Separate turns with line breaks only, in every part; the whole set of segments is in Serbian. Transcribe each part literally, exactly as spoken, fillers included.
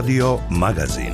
Radio Magazin.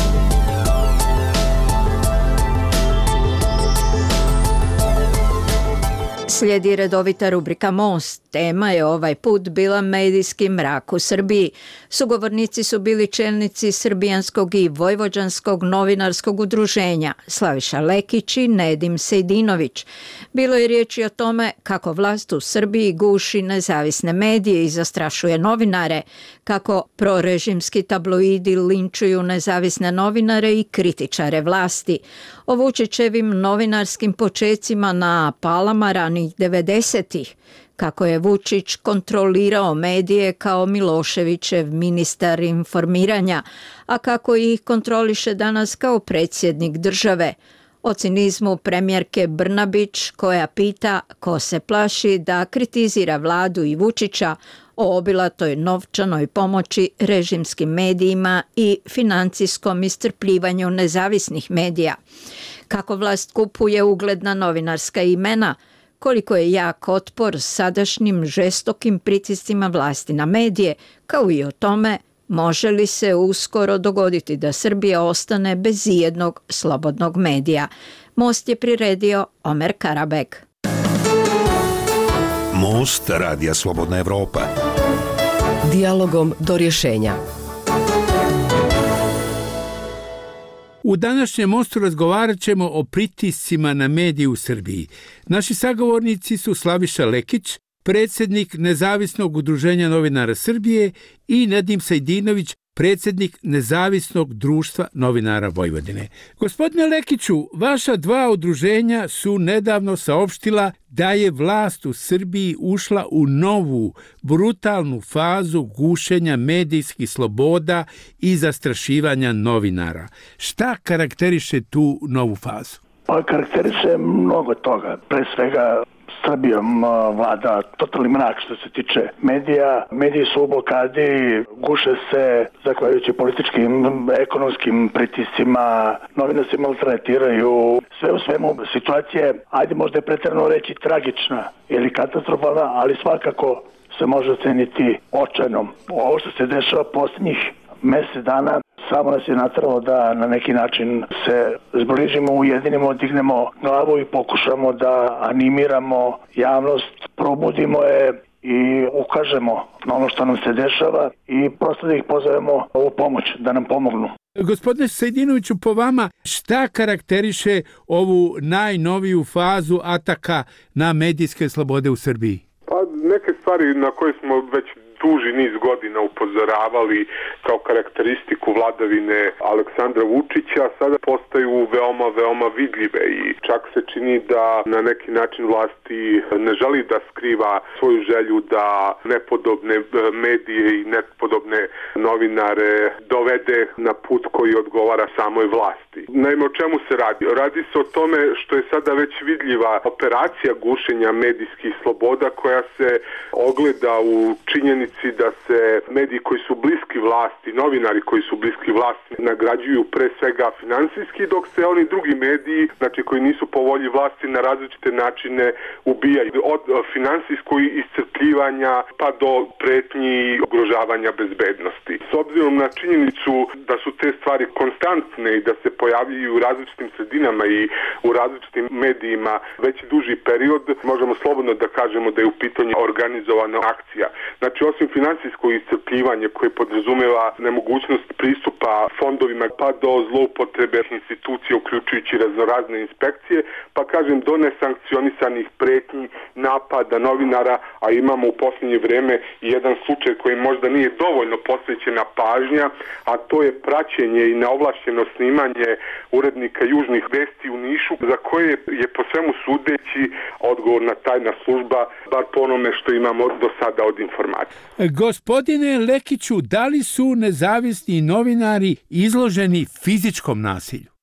Slijedi redovita rubrika Most. Tema je ovaj put bila medijski mrak u Srbiji. Sugovornici su bili čelnici Srbijanskog i Vojvođanskog novinarskog udruženja Slaviša Lekić i Nedim Sejdinović. Bilo je riječi o tome kako vlast u Srbiji guši nezavisne medije i zastrašuje novinare, kako prorežimski tabloidi linčuju nezavisne novinare i kritičare vlasti. O Vučićevim novinarskim počecima na palama ranih devedesetih, kako je Vučić kontrolirao medije kao Miloševićev ministar informiranja, a kako ih kontroliše danas kao predsjednik države. O cinizmu premijerke Brnabić koja pita ko se plaši da kritizira vladu i Vučića, o obilatoj novčanoj pomoći režimskim medijima i financijskom iscrpljivanju nezavisnih medija. Kako vlast kupuje ugledna novinarska imena, koliko je jak otpor sadašnjim žestokim pritiscima vlasti na medije, kao i o tome može li se uskoro dogoditi da Srbija ostane bez ijednog slobodnog medija. Most je priredio Omer Karabek.
Most Radija Slobodna Evropa.
Dijalogom do rješenja.
U današnjem mostu razgovarat ćemo o pritiscima na medije u Srbiji. Naši sagovornici su Slaviša Lekić, predsjednik Nezavisnog udruženja novinara Srbije, i Nedim Sejdinović, predsjednik Nezavisnog društva novinara Vojvodine. Gospodine Lekiću, vaša dva udruženja su nedavno saopštila da je vlast u Srbiji ušla u novu, brutalnu fazu gušenja medijskih sloboda i zastrašivanja novinara. Šta karakteriše tu novu fazu?
Pa karakteriše mnogo toga. Pre svega Srbijom vlada totalni mrak što se tiče medija. Mediji su u blokadi, guše se zahvaljujući političkim, ekonomskim pritiscima, novine se maltretiraju. Sve u svemu situacija, ajde možda je pretjerano reći tragična ili katastrofalna, ali svakako se može oceniti očajnom. Ovo što se dešava posljednjih mjesec dana samo nas je natralo da na neki način se zbližimo, ujedinimo, dignemo glavu i pokušamo da animiramo javnost, probudimo je i ukažemo na ono što nam se dešava i prosto da ih pozovemo u pomoć, da nam pomognu.
Gospodine Sejdinoviću, po vama šta karakteriše ovu najnoviju fazu ataka na medijske slobode u Srbiji?
Pa neke stvari na koje smo već duži niz godina upozoravali kao karakteristiku vladavine Aleksandra Vučića sada postaju veoma, veoma vidljive i čak se čini da na neki način vlasti ne želi da skriva svoju želju da nepodobne medije i nepodobne novinare dovede na put koji odgovara samoj vlasti. Naime, o čemu se radi? Radi se o tome što je sada već vidljiva operacija gušenja medijskih sloboda koja se ogleda u činjenici da se mediji koji su bliski vlasti, novinari koji su bliski vlasti nagrađuju pre svega finansijski, dok se oni drugi mediji, znači koji nisu po volji vlasti, na različite načine ubijaju. Od finansijskog iscrpljivanja pa do pretnji i ugrožavanja bezbednosti. S obzirom na činjenicu da su te stvari konstantne i da se pojavljuju u različitim sredinama i u različitim medijima već duži period, možemo slobodno da kažemo da je u pitanju organizovana akcija. Znači, osim financijskog iscrpljivanja koje podrazumeva nemogućnost pristupa fondovima pa do zloupotrebe institucija uključujući raznorazne inspekcije, pa kažem do nesankcionisanih pretnji, napada novinara, a imamo u posljednje vrijeme i jedan slučaj koji možda nije dovoljno posvećena pažnja, a to je praćenje i neovlašćeno snimanje urednika Južnih vesti u Nišu, za koje je po svemu sudeći odgovorna tajna služba, bar po onome što imamo do sada od informacija.
Gospodine Lekiću, da li su nezavisni novinari izloženi fizičkom nasilju?
Za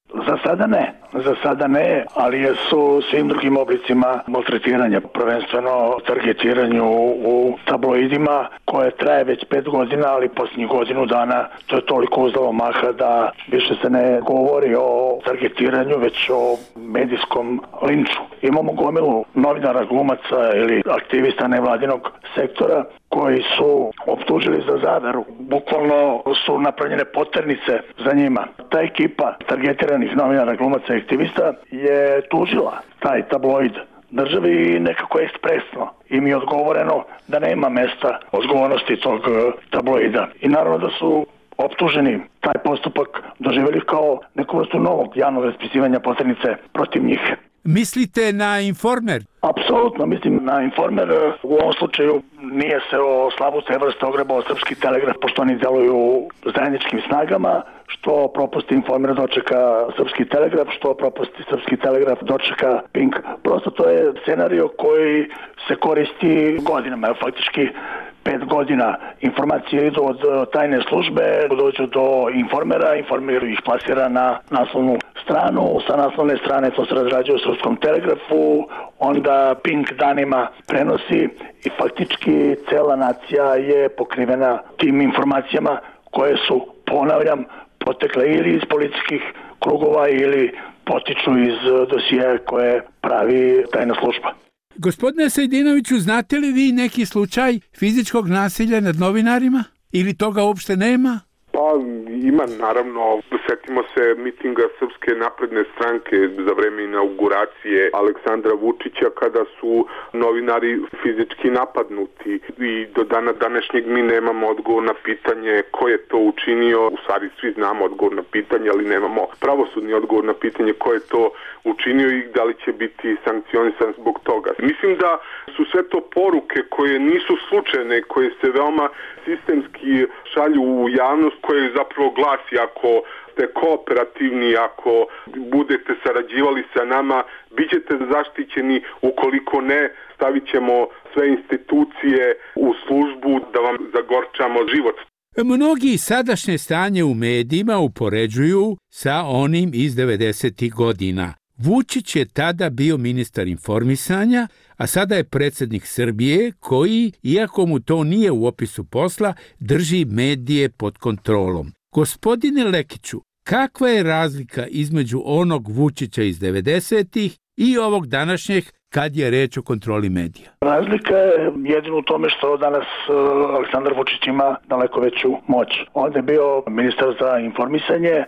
sada ne, za sada ne, ali jesu svim drugim oblicima maltretiranja, prvenstveno targetiranju u tabloidima koje traje već pet godina, ali posljednjih godinu dana to je toliko uzelo maha da više se ne govori o targetiranju, već o medijskom linču. Imamo gomilu novinara, glumaca ili aktivista nevladinog sektora koji su optužili za zadaru. Bukvalno su napravljene poternice za njima. Ta ekipa targetiranih novinara, glumaca i aktivista je tužila taj tabloid državi i nekako ekspresno im je odgovoreno da nema mesta odgovornosti tog tabloida. I naravno da su optuženi taj postupak doživjeli kao neku vrstu novog javnog raspisivanja poternice protiv njih.
Mislite na Informer?
Apsolutno, mislim na Informer. U ovom slučaju nije se o slavu te vrste ogrebao Srpski telegraf, pošto oni deluju zajedničkim snagama, što propusti Informer dočeka Srpski telegraf, što propusti Srpski telegraf dočeka Pink. Prosto to je scenario koji se koristi godinama, faktički pet godina. Informacije idu od tajne službe, dođu do Informera, Informer ih plasira na naslovnu stranu, sa naslovne strane to se razrađuje u Srpskom telegrafu, onda Pink danima prenosi i faktički cela nacija je pokrivena tim informacijama koje su, ponavljam, potekle ili iz policijskih krugova ili potiču iz dosije koje pravi tajna služba.
Gospodine Sejdinoviću, znate li vi neki slučaj fizičkog nasilja nad novinarima? Ili toga uopšte nema?
Pa ima, naravno. Setimo se mitinga Srpske napredne stranke za vreme inauguracije Aleksandra Vučića kada su novinari fizički napadnuti i do dana današnjeg mi nemamo odgovor na pitanje ko je to učinio. U stvari svi znamo odgovor na pitanje, ali nemamo pravosudni odgovor na pitanje ko je to učinio i da li će biti sankcionisan zbog toga. Mislim da su sve to poruke koje nisu slučajne, koje se veoma sistemski šalju u javnost, koje zapravo glasi ako ste kooperativni, ako budete sarađivali sa nama, bit ćete zaštićeni, ukoliko ne, stavit ćemo sve institucije u službu da vam zagorčamo život.
Mnogi sadašnje stanje u medijima upoređuju sa onim iz devedesetih godina. Vučić je tada bio ministar informisanja, a sada je predsjednik Srbije koji, iako mu to nije u opisu posla, drži medije pod kontrolom. Gospodine Lekiću, kakva je razlika između onog Vučića iz devedesetih i ovog današnjeg kad je reč o kontroli medija?
Razlika je jedino u tome što danas Aleksandar Vučić ima daleko veću moć. On je bio ministar za informisanje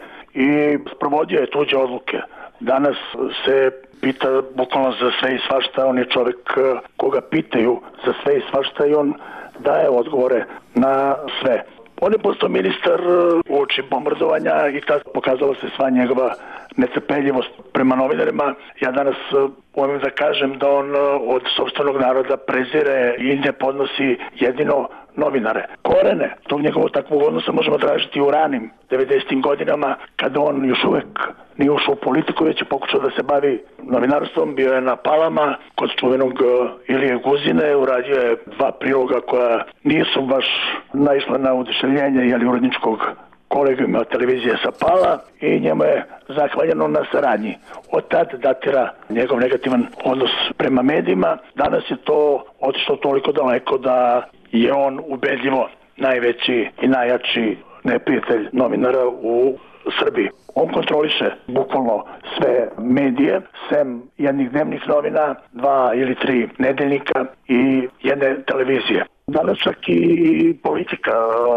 i sprovodio je tuđe odluke. Danas se pita bukvalno za sve i svašta, on je čovjek koga pitaju za sve i svašta i on daje odgovore na sve. On je postao ministar uoči bombardovanja i tada pokazala se sva njegova netrpeljivost prema novinarima. Ja danas umem da kažem da on od sopstvenog naroda prezire i ne podnosi jedino novinare. Korene tog njegovog takvog odnosa možemo tražiti u ranim devedesetim godinama kada on još uvek nije ušao u politiku, već je pokušao da se bavi novinarstvom, bio je na Palama kod čuvenog Ilije Guzine, uradio je dva priloga koja nisu baš naišla na oduševljenje jeli uredničkog kolegijuma televizije sa Pala i njemu je zahvaljeno na saradnji. Od tad datira njegov negativan odnos prema medijima. Danas je to otišlo toliko daleko da je on ubedljivo najveći i najjači neprijatelj novinara u Srbiji. On kontroliše bukvalno sve medije, sem jednih dnevnih novina, dva ili tri nedeljnika i jedne televizije. Danas čak i politika,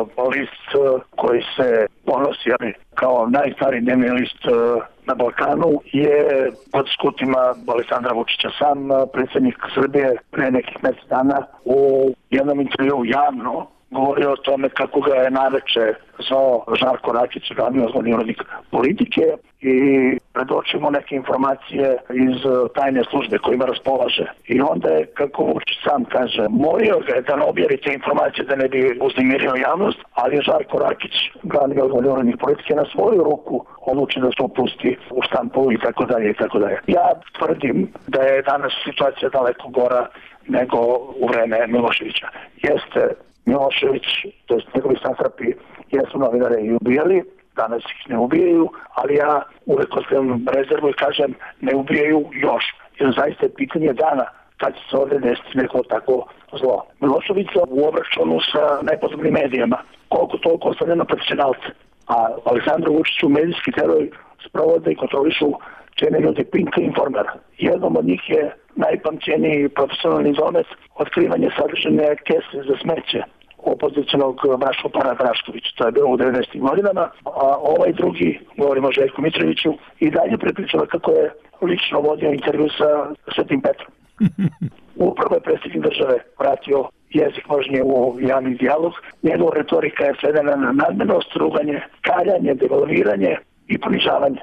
list koji se ponosi kao najstariji dnevni list na Balkanu je pod skutima Aleksandra Vučića. Sam predsjednik Srbije pre nekih mjesec dana u jednom intervjuu javno govorio o tome kako ga je naveče zvao Žarko Rakić, glavni urednik politike i predočimo neke informacije iz tajne službe kojima raspolaže. I onda je, kako Vučić sam kaže, molio ga je da ne objavi te informacije da ne bi uznemirio javnost, ali je Žarko Rakić, glavni urednik politike, na svoju ruku odluči da se opusti u štampu i tako dalje i tako dalje. Ja tvrdim da je danas situacija daleko gora nego u vreme Miloševića. Jeste Milošević, to je njegovi satrapi, jesu novinare i ubijali, danas ih ne ubijaju, ali ja uvek ostavim rezervu i kažem ne ubijaju još, jer zaista je pitanje dana kad će se ovdje desiti neko tako zlo. Miloševića u obračunu sa najpodobnim medijama, koliko toliko ostavljeno profesionalce, a Aleksandru Vučiću medijski teror sprovode i kontrolišu čene ljudi Pinka Informera. Jednom od njih je najpamćeniji profesionalni domet otkrivanje sadržane kese za smeće opozicionog Braško-para Draškovića. To je bilo u devedesetim godinama, a ovaj drugi, govorimo o Željku Mitroviću, i dalje prepričava kako je lično vodio intervju sa Svetim Petrom. Upravo je predsjednik države vratio jezik možnije u javni dijalog. Njegova retorika je svedena na nadmenost, ruganje, kaljanje, devalviranje i ponižavanje.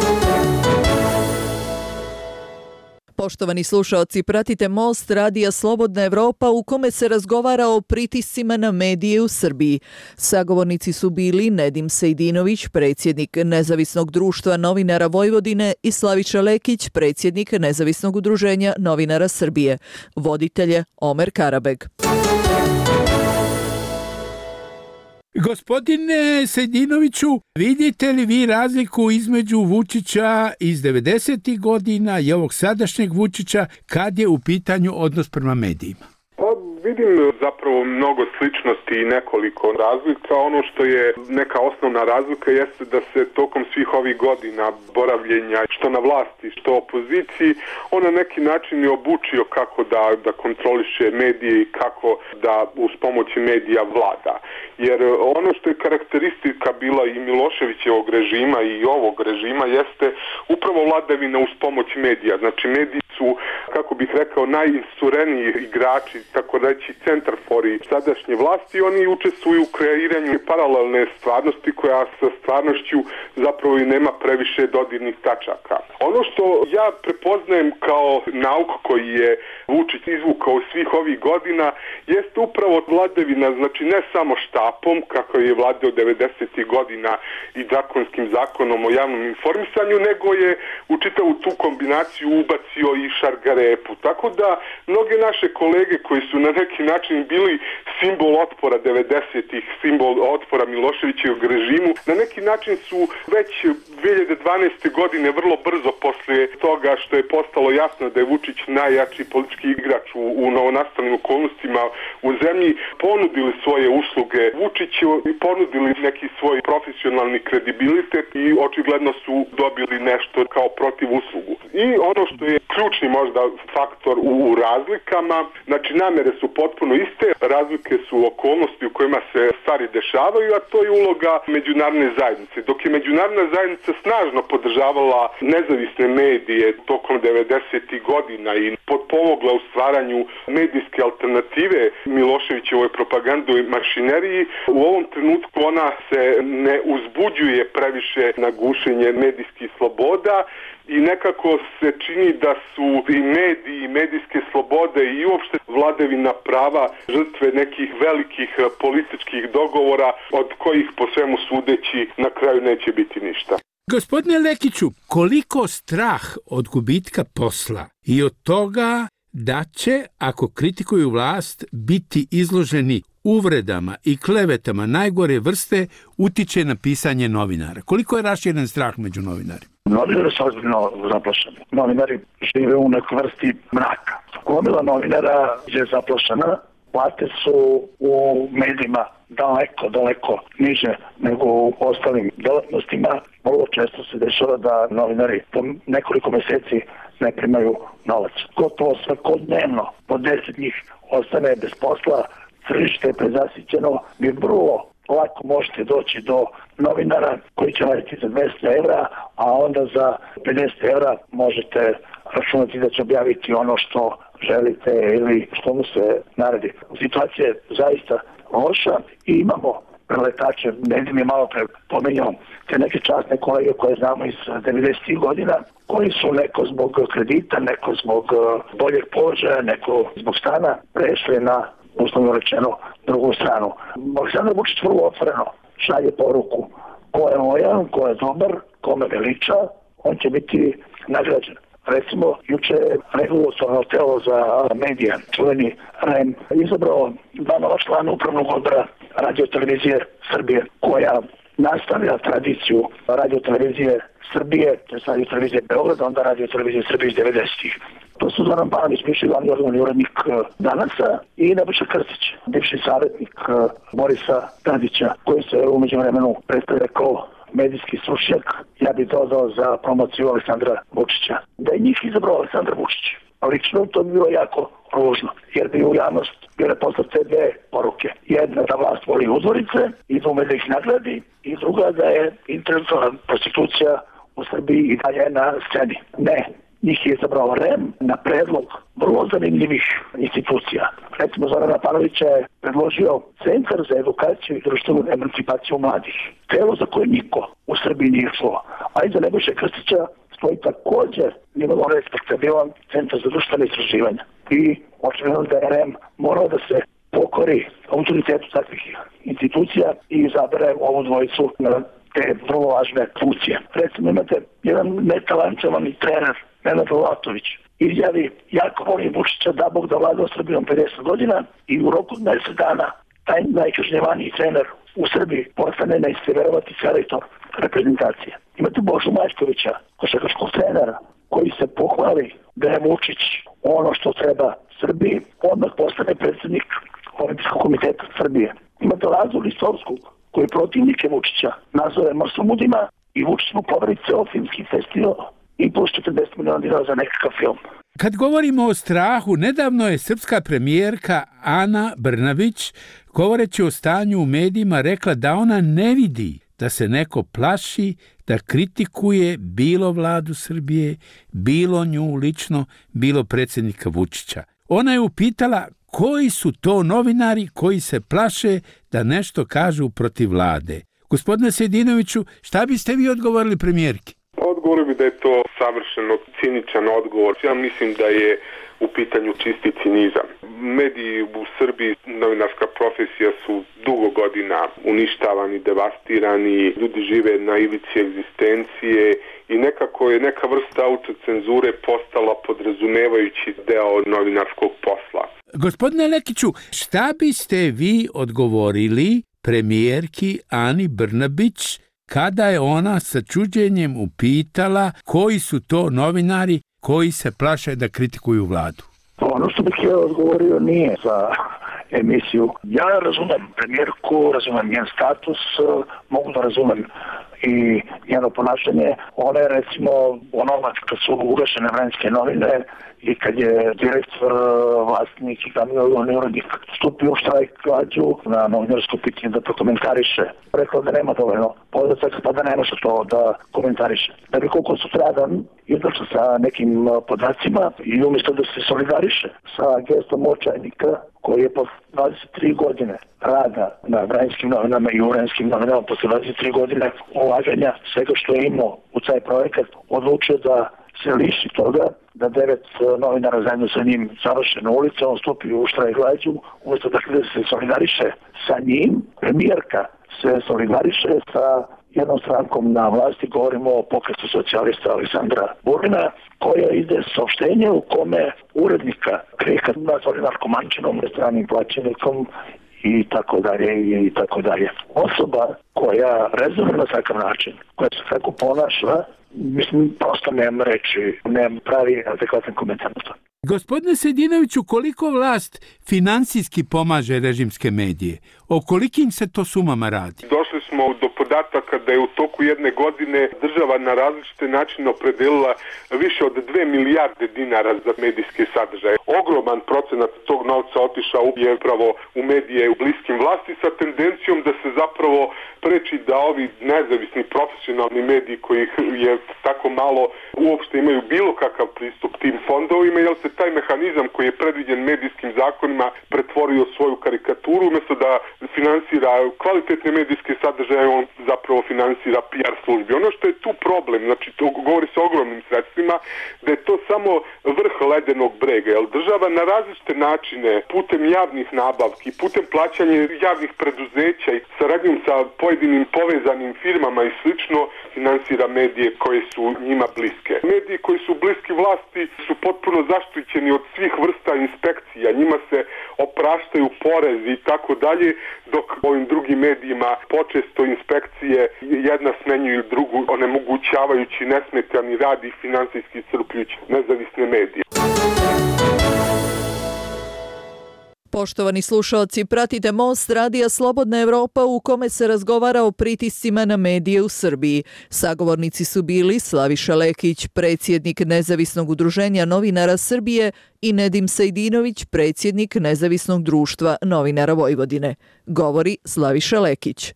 Poštovani slušaoci, pratite Most radija Slobodna Evropa u kome se razgovara o pritiscima na medije u Srbiji. Sagovornici su bili Nedim Sejdinović, predsjednik Nezavisnog društva novinara Vojvodine, i Slaviša Lekić, predsjednik Nezavisnog udruženja novinara Srbije. Voditelj je Omer Karabeg.
Gospodine Sejdinoviću, vidite li vi razliku između Vučića iz devedesetih godina i ovog sadašnjeg Vučića kad je u pitanju odnos prema medijima?
Pa vidim zapravo mnogo sličnosti i nekoliko razlika. Ono što je neka osnovna razlika jeste da se tokom svih ovih godina boravljenja, što na vlasti, što opoziciji, on na neki način je obučio kako da, da kontroliše medije i kako da uz pomoć medija vlada. Jer ono što je karakteristika bila i Miloševićevog režima i ovog režima jeste upravo vladavina uz pomoć medija. Znači mediji su, kako bih rekao, najinsureniji igrači, tako reći centarfori sadašnje vlasti, i oni učestvuju u kreiranju paralelne stvarnosti koja sa stvarnošću zapravo i nema previše dodirnih tačaka. Ono što ja prepoznajem kao nauk koji je Vučić izvukao svih ovih godina jeste upravo vladavina, znači ne samo štapom, kako je vladao devedesetih godina i drakonskim zakonom o javnom informisanju, nego je u čitavu tu kombinaciju ubacio i šargarepu. Tako da mnoge naše kolege koji su na neki način bili simbol otpora devedesetih, simbol otpora Miloševićevog režimu, na neki način su već dve hiljade dvanaeste. godine vrlo brzo posle toga što je postalo jasno da je Vučić najjači politički igrač u, u novonastalim okolnostima u zemlji, ponudili svoje usluge Vučiću i ponudili neki svoj profesionalni kredibilitet i očigledno su dobili nešto kao protiv uslugu. I ono što je ključni možda faktor u, u razlikama, znači namere su potpuno iste, razlike su okolnosti u kojima se stvari dešavaju, a to je uloga međunarodne zajednice. Dok je međunarodna zajednica snažno podržavala nezavisne medije tokom devedesetih godina i potpomogla u stvaranju medijske alternative Miloševićevoj propagandnoj mašineriji, u ovom trenutku ona se ne uzbuđuje previše na gušenje medijskih sloboda i nekako se čini da su i mediji, i medijske slobode i uopšte vladavina prava žrtve nekih velikih političkih dogovora od kojih po svemu sudeći na kraju neće biti ništa.
Gospodine Lekiću, koliko strah od gubitka posla i od toga da će, ako kritikuju vlast, biti izloženi uvredama i klevetama najgore vrste, utiče na pisanje novinara? Koliko je raširen strah među novinarima?
Novinari su ozbiljno zaplašeni. Novinari žive u nekoj vrsti mraka. Gomila novinara je zaplašena, plate su u medijima daleko, daleko niže nego u ostalim delatnostima. Vrlo često se dešava da novinari po nekoliko meseci ne primaju novac. Gotovo svakodnevno po deset njih ostane bez posla, tržište je prezasićeno, vi vrlo lako možete doći do novinara koji će raditi za dvesta evra, a onda za pedeset evra možete računati da će objaviti ono što želite ili što mu se naredi. Situacija je zaista loša i imamo preletače. Nedim je malo pre pomenjao te neke časne kolege koje znamo iz devedesetih godina, koji su neko zbog kredita, neko zbog boljeg položaja, neko zbog stana prešli na, uslovno rečeno, drugu stranu. Aleksandar Vučić vrlo otvoreno šalje poruku ko je lojan, ko je dobar, kome veliča, on će biti nagrađen. Recimo, juče je regulatorno telo za medija, čuveni R E M, izabrao dva nova člana upravnog odbora Radio televizije Srbije, koja nastavlja tradiciju radio-televizije Srbije, to je radio-televizije Beograda, onda radio-televizije Srbije iz devedesetih. To su Zoran Pavlović, bivši glavni odgovorni urednik Danasa, i Nebojša Krstić, bivši savjetnik Borisa Tadića, koji se u međuvremenu predstavlja kao medijski stručnjak. Ja bih dodao za promociju Aleksandra Vučića. Da je njih izabrao Aleksandar Vučić, lično to bi bilo jako ružno, jer bi u javnost bile poslate dve poruke. Jedna da vlast voli uzorice i da ume da ih nagradi, i druga da je intelektualna prostitucija u Srbiji i dalje na sceni. Ne, njih je izabrao R E M na predlog vrlo zanimljivih institucija. Recimo, Zorana Pavlovića je predložio Centar za edukaciju i društvenu emancipaciju mladih. Telo za koje niko u Srbiji nije čuo. A iza Nebojše Krstića stoji također nimalo respektabilan Centar za društvene istraživanja. I očigledno da je R E M morao da se pokori autoritetu takvih institucija i izabere ovu dvojicu na te vrlo važne funkcije. Recimo, imate jedan netalančovani trener, Nenad Latović, izjavi: jako volim Vučića, da Bog da vlada Srbijom pedeset godina, i u roku deset dana taj najkažnjevaniji trener u Srbiji postane neisteverovati selektor reprezentacije. Imate Božu Mačkovića, košarkaškog trenera, koji se pohvali da je Vučić ono što treba Srbiji, odmah postane predsjednik Olimpijskog komiteta Srbije. Imate Lazu Listovskog, koji protivnike Vučića nazove marsomudima, i Vučić mu poveri ceo filmski festival i plus četrdeset miliona dinara za nekakav film.
Kad govorimo o strahu, nedavno je srpska premijerka Ana Brnabić, govoreći o stanju u medijima, rekla da ona ne vidi da se neko plaši da kritikuje bilo vladu Srbije, bilo nju lično, bilo predsjednika Vučića. Ona je upitala koji su to novinari koji se plaše da nešto kažu protiv vlade. Gospodine Sejdinoviću, šta biste vi odgovorili premijerki?
Odgovorio bi da je to savršeno ciničan odgovor. Ja mislim da je u pitanju čisti cinizam. Mediji u Srbiji, novinarska profesija, su dugo godina uništavani, devastirani, ljudi žive na ivici egzistencije i nekako je neka vrsta autocenzure postala podrazumevajući deo novinarskog posla.
Gospodine Lekiću, šta biste vi odgovorili premijerki Ani Brnabić kada je ona sa čuđenjem upitala koji su to novinari koji se plaše da kritikuju vladu?
Ono što bih ja odgovorio nije za emisiju. Ja razumem premijerku, razumem njen status, mogu da razumem i njeno ponašanje. Ona je, recimo, onoga kad su ugašene Vranjske novine i kad je direktor, vlasnik i glavni urednik stupio u štrajk glađu na novinarsko pitanje da to komentariše. Rekla da nema dovoljno podataka, pa da ne može to da komentariše. Da bi koliko sutradan izašla sa nekim podacima i umjesto da se solidariše sa gestom očajnika koji je posle dvadeset tri godine rada na Vranjskim novinama i u Vranjskim novinama, posle dvadeset tri godine ulaganja svega što je imao u taj projekat, odlučio da se liši toga, da devet novinara zajedno sa njim završe na ulici, on stupi u štrajk glađu, umjesto da se solidariše sa njim, premijerka se solidariše sa jednom strankom na vlasti, govorimo o Pokretu socijalista Aleksandra Vulina, koja ide saopštenje u kome urednika krika nazvali narkomančinom, stranim plaćenikom i tako dalje i tako dalje. Osoba koja rezonuje na takav način, koja se tako ponaša, mislim, prosto nemam reći, nemam pravi adekvatan komentar na to.
Gospodine Sejdinoviću, koliko vlast finansijski pomaže režimske medije? O kolikim se to sumama radi?
Došli smo do podataka da je u toku jedne godine država na različite načine opredelila više od dve milijarde dinara za medijske sadržaje. Ogroman procenat tog novca otišao je upravo u medije u bliskim vlasti sa tendencijom da se zapravo preči da ovi nezavisni profesionalni mediji koji je tako malo uopšte imaju bilo kakav pristup tim fondovima, jer se taj mehanizam koji je predviđen medijskim zakonima pretvorio svoju karikaturu, umjesto da finansira kvalitetne medijske sadržaje, on zapravo finansira P R službi. Ono što je tu problem, znači to govori se o ogromnim sredstvima, da je to samo vrh ledenog brega, jer država na različite načine, putem javnih nabavki, putem plaćanja javnih preduzeća i saradnjom sa pojedinim povezanim firmama i slično, finansira medije koje su njima bliske. Mediji koji su bliski vlasti su potpuno zaštićeni od svih vrsta inspekcija, njima se opraštaju porezi i tako dalje, dok ovim drugim medijima počest umjesto inspekcije jedna smenjuju drugu, onemogućavajući nesmetani rad i finansijski iscrpljujući nezavisne medije.
Poštovani slušalci, pratite Most radija Slobodna Evropa u kome se razgovara o pritiscima na medije u Srbiji. Sagovornici su bili Slaviša Lekić, predsjednik Nezavisnog udruženja novinara Srbije, i Nedim Sejdinović, predsjednik Nezavisnog društva novinara Vojvodine. Govori Slaviša Lekić.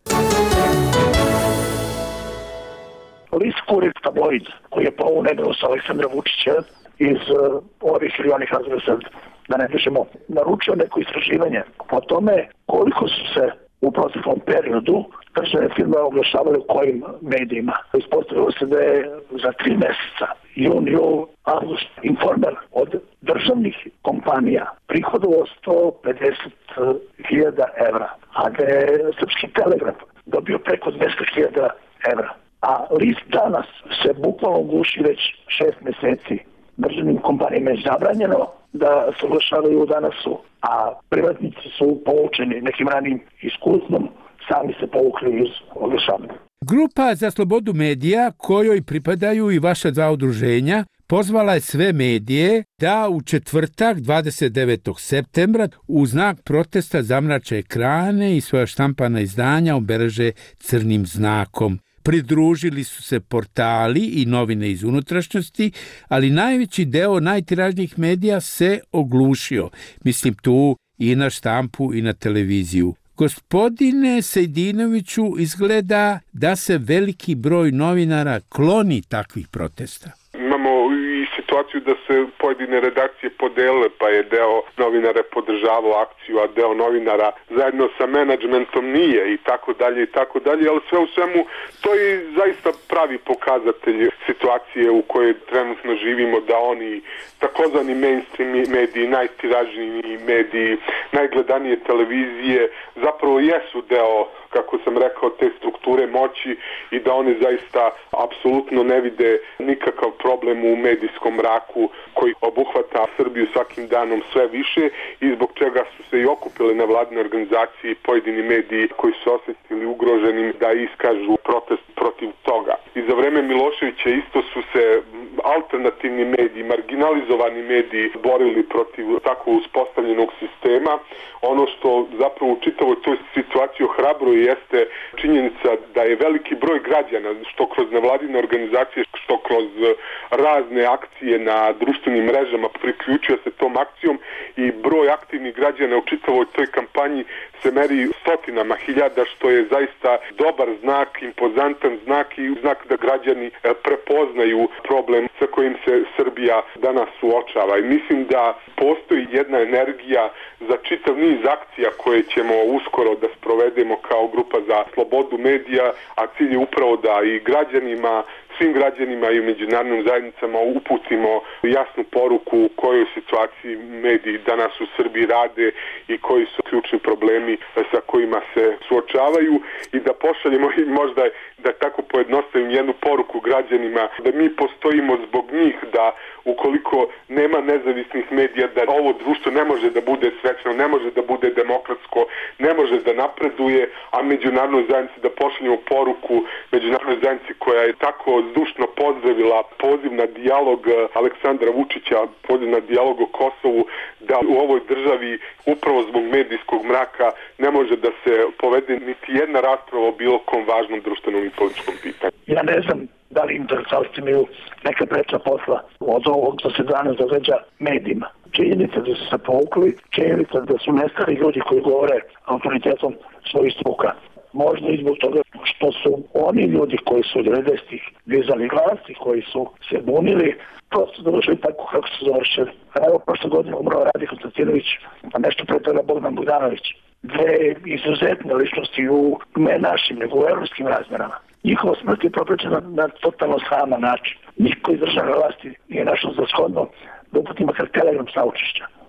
List Kurir tabloid, koji je po ovu nedelju sa Aleksandra Vučića iz uh, ovih ili onih razloga sad, da ne kažemo, naručio neko istraživanje o tome koliko su se u proteklom periodu državne firme oglašavali u kojim medijima. Ispostavilo se da je za tri mjeseca, jun, jul, avgust, Informer od državnih kompanija prihodovao sto pedeset hiljada evra, a da je Srpski Telegraf dobio preko dvesta hiljada evra. A list Danas se bukvalno guši već šest mjeseci. Državnim kompanijama je zabranjeno da se oglašavaju u Danasu, a privatnici su poučeni nekim ranim iskustvom, sami se povukli iz oglašavanja.
Grupa za slobodu medija, kojoj pripadaju i vaša dva udruženja, pozvala je sve medije da u četvrtak dvadeset devetog septembra u znak protesta zamrače ekrane i svoja štampana izdanja obeleže crnim znakom. Pridružili su se portali i novine iz unutrašnjosti, ali najveći deo najtiražnijih medija se oglušio. Mislim tu i na štampu i na televiziju. Gospodine Sejdinoviću, izgleda da se veliki broj novinara kloni takvih protesta.
Imamo i situaciju da se pojedine redakcije podele, pa je deo novinara podržavao akciju, a deo novinara zajedno sa menadžmentom nije i tako dalje i tako dalje, ali sve u svemu to je zaista pravi pokazatelj situacije u kojoj trenutno živimo, da oni takozvani mainstream mediji, najtiražniji mediji, najgledanije televizije zapravo jesu deo, kako sam rekao, te strukture moći i da oni zaista apsolutno ne vide nikakav problem u medijskom mraku koji obuhvata Srbiju svakim danom sve više i zbog čega su se i okupile nevladine organizacije i pojedini mediji koji su osjetili ugroženim da iskažu protest protiv toga. I za vreme Miloševića isto su se alternativni mediji, marginalizovani mediji borili protiv tako uspostavljenog sistema. Ono što zapravo u čitavoj toj situaciji ohrabruje jeste činjenica da je veliki broj građana, što kroz nevladine organizacije, što kroz razne akcije na društvenim mrežama, priključio se tom akcijom i broj aktivnih građana u čitavoj toj kampanji se meri stotinama hiljada, što je zaista dobar znak, impozantan znak i znak da građani prepoznaju problem sa kojim se Srbija danas suočava. I mislim da postoji jedna energija za čitav niz akcija koje ćemo uskoro da sprovedemo kao grupa za slobodu medija, a cilj je upravo da i građanima, svim građanima i međunarodnim zajednicama uputimo jasnu poruku u kojoj situaciji mediji danas u Srbiji rade i koji su ključni problemi sa kojima se suočavaju i da pošaljemo i možda da tako pojednostavim jednu poruku građanima da mi postojimo zbog njih, da ukoliko nema nezavisnih medija, da ovo društvo ne može da bude srećno, ne može da bude demokratsko, ne može da napreduje, a međunarodnoj zajednici da pošaljemo poruku međunarodnoj zajednici koja je tako zdušno pozdravila poziv na dijalog Aleksandra Vučića, poziv na dijalog o Kosovu, da u ovoj državi upravo zbog medijskog mraka ne može da se povede niti jedna rasprava o bilo kom važnom društvenom i političkom pitanju.
Ja ne znam da li intelektualci imaju neka preča posla od ovog što se danas događa medijima. Činjenica da su se povukli, činjenica da su nestali ljudi koji govore autoritetom svojih struka. Možda i zbog toga što su oni ljudi koji su od devedesetih dizali glas i koji su se bunili, prosto završili tako kako su završili. Evo, prošle godine umrao Rade Konstantinović, a nešto pre toga Bogdan Bogdanović. Dve izuzetne ličnosti u ne našim, nego u evropskim razmerama. Njihova smrt je propričana na totalno sraman način. Niko iz državne vlasti nije našao za shodno da uputi makar telegram saučešća.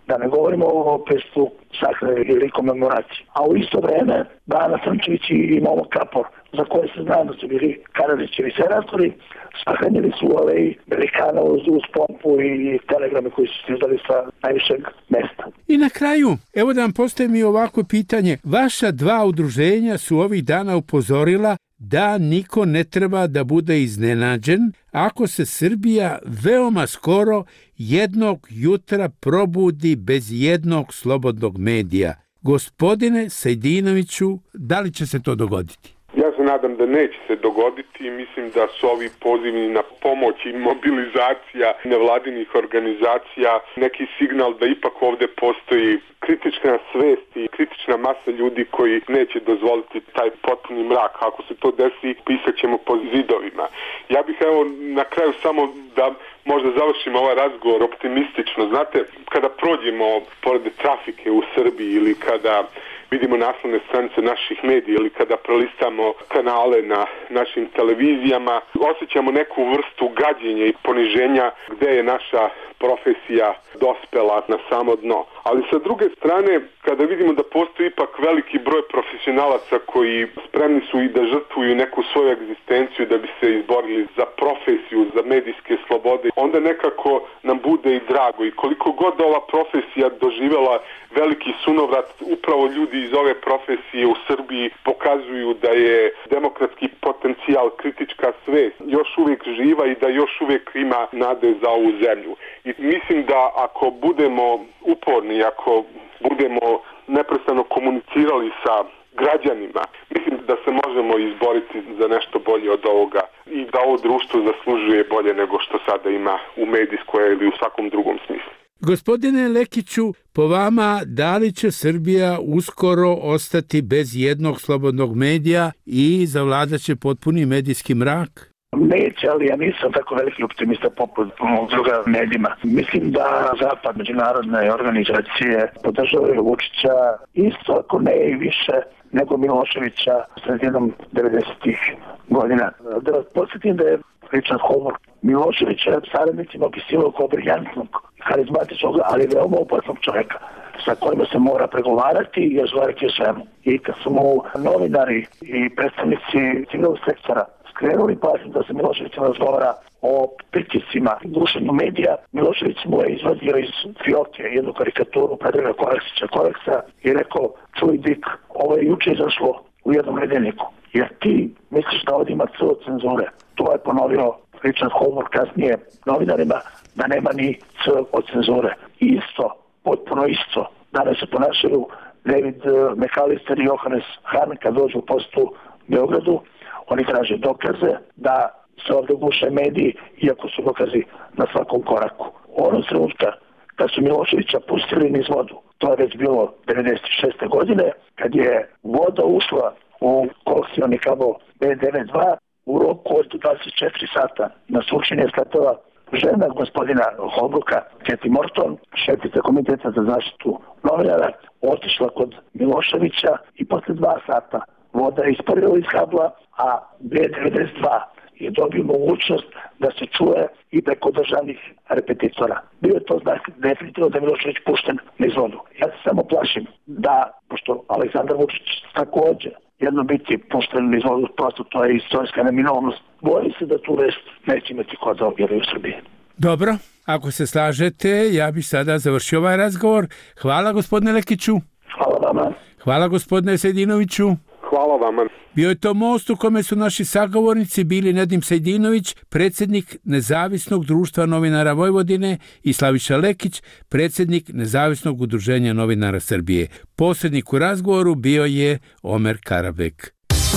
Da ne govorimo o pestu sahrane ili komemoraciji. A u isto vreme Bana Crnčević i Momo Kapor, za koje se zna da su bili Karadžićevi senatori, sahranjeni su u aleji velikana uz, uz pompu i telegrame koji su se izdali sa najvišeg mesta.
I na kraju, evo da vam postavim i ovako pitanje. Vaša dva udruženja su ovih dana upozorila da niko ne treba da bude iznenađen ako se Srbija veoma skoro jednog jutra probudi bez jednog slobodnog medija. Gospodine Sejdinoviću, da li će se to dogoditi?
Ja se nadam da neće se dogoditi i mislim da su ovi pozivi na pomoć i mobilizacija nevladinih organizacija neki signal da ipak ovde postoji kritična svest i kritična masa ljudi koji neće dozvoliti taj potpuni mrak. Ako se to desi, pisat ćemo po zidovima. Ja bih evo na kraju samo da možda završimo ovaj razgovor optimistično. Znate, kada prođemo pored trafike u Srbiji ili kada vidimo naslovne stranice naših medija ili kada prelistamo kanale na našim televizijama, osjećamo neku vrstu gađenja i poniženja gde je naša profesija dospela na samo dno. Ali sa druge strane, kada vidimo da postoji ipak veliki broj profesionalaca koji spremni su i da žrtvuju neku svoju egzistenciju da bi se izborili za profesiju, za medijske slobode, onda nekako nam bude i drago. I koliko god ova profesija doživela veliki sunovrat, upravo ljudi iz ove profesije u Srbiji pokazuju da je demokratski potencijal, kritička svest još uvijek živa i da još uvijek ima nade za ovu zemlju. I mislim da ako budemo uporni, ako budemo neprestano komunicirali sa građanima, mislim da se možemo izboriti za nešto bolje od ovoga i da ovo društvo zaslužuje bolje nego što sada ima u medijskoj ili u svakom drugom smislu.
Gospodine Lekiću, po vama, da li će Srbija uskoro ostati bez jednog slobodnog medija i zavladat će potpuni medijski mrak?
Neće, ali ja nisam tako veliki optimista poput druga medijima. Mislim da zapad, međunarodne organizacije podržavaju Vučića isto, ako ne i više, nego Miloševića sredinom devedesetih godina. Da vas podsjetim da je Richard Holbrooke Miloševića saradnicima opisivao kao briljantnog, harizmatičnog, ali veoma opasnog čoveka sa kojima se mora pregovarati i razgovarati o svemu. I kad su mu novinari i predstavnici civilnog sektora skrenuli pažnju da se Miloševićem razgovara o pritiscima gušenju medija, Milošević mu je izvadio iz fioke jednu karikaturu Predraga Kovačića Koreksa i rekao: čuj Dik, ovo je juče izašlo u jednom nedeljniku, jer ti misliš da ovdje ima C od cenzure. To je ponovio Richard Holbrooke kasnije novinarima, da nema ni C od cenzure. Isto, potpuno isto, danas se ponašaju David McAllister i Johannes Hahn kad dođu u postu Beogradu. Oni traže dokaze da se ovdje guše mediji, iako su dokazi na svakom koraku. U onom trenutka kad su Miloševića pustili niz vodu, to je već bilo devedeset šeste godine, kad je voda ušla u koaksioni kabel B devedeset dva, u roku od dvadeset četiri sata na sučenje sletela žena gospodina Holbrooka, Kathy Morton, šefica komiteta za zaštitu novinara, otišla kod Miloševića i posle dva sata voda je isparila iz kabla, a B devedeset dva je dobio mogućnost da se čuje i preko državnih repetitora. Bio je to znak definitivno da je Milošević pušten niz vodu. Ja se samo plašim da, pošto Aleksandar Vučić također jedno biti pušten niz vodu, prosto to je istorijska neminovnost, bojim se da tu vest neće imati ko da objeli u Srbiji.
Dobro, ako se slažete, ja bih sada završio ovaj razgovor. Hvala gospodine Lekiću.
Hvala vama.
Hvala gospodine Sejdinoviću.
Hvala vama.
Bio je to most u kome su naši sagovornici bili Nedim Sejdinović, predsjednik Nezavisnog društva novinara Vojvodine, i Slaviša Lekić, predsjednik Nezavisnog udruženja novinara Srbije. Posrednik u razgovoru bio je Omer Karabek.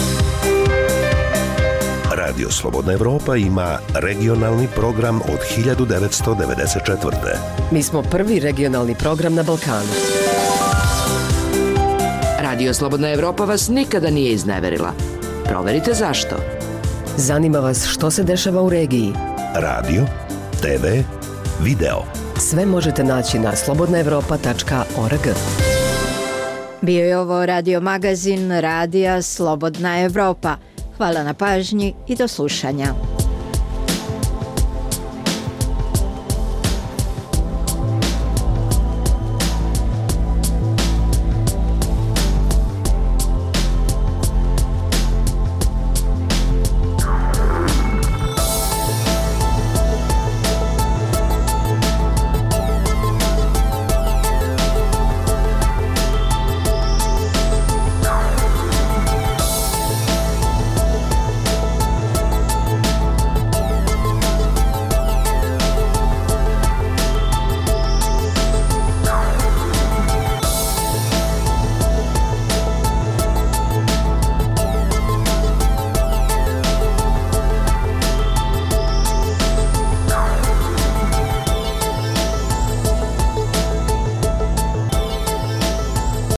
Radio Slobodna Evropa ima regionalni program od hiljadu devetsto devedeset četvrte.
Mi smo prvi regionalni program na Balkanu.
Radio Slobodna Evropa vas nikada nije izneverila. Proverite zašto.
Zanima vas što se dešava u regiji.
Radio, te ve, video.
Sve možete naći na slobodna evropa tačka org.
Bio je ovo radio magazin Radija Slobodna Evropa. Hvala na pažnji i do slušanja.